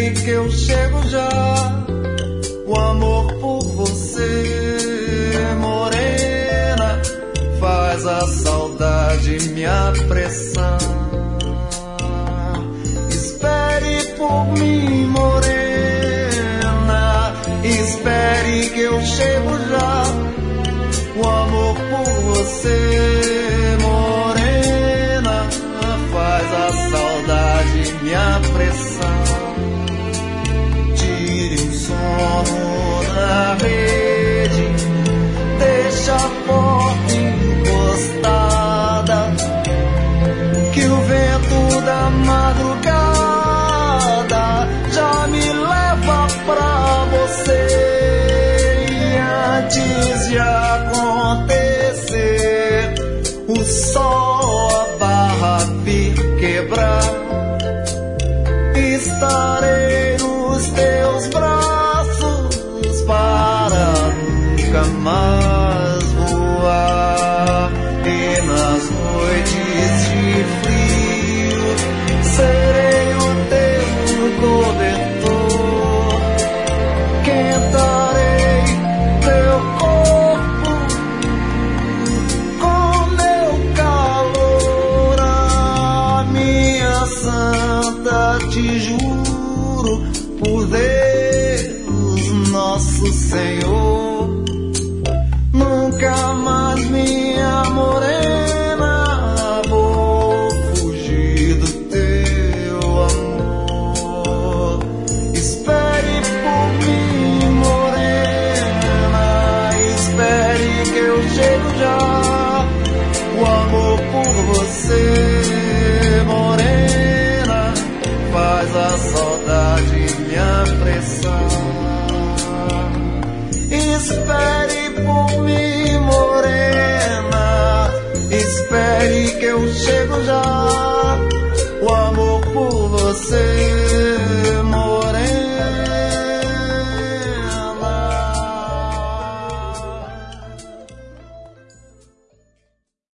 Espere que eu chego já. O amor por você, morena, faz a saudade me apressar. Espere por mim, morena, espere que eu chego já. O amor por você, morena, faz a saudade me apressar. Tire o sono da rede, deixa a porta encostada, que o vento da madrugada já me leva pra você. E antes de acontecer o sol a barra vir quebrar, estarei nos teus braços para nunca mais voar. E nas noites de frio serei o teu cobertor, quentarei teu corpo com meu calor. A minha santa, te juro por Deus nosso Senhor, nunca mais, minha morena, vou fugir do teu amor. Espere por mim, morena, espere que eu chego já. O amor por você, morena, faz a saudade me apressar. Espere por mim, morena, espere que eu chego já. O amor por você,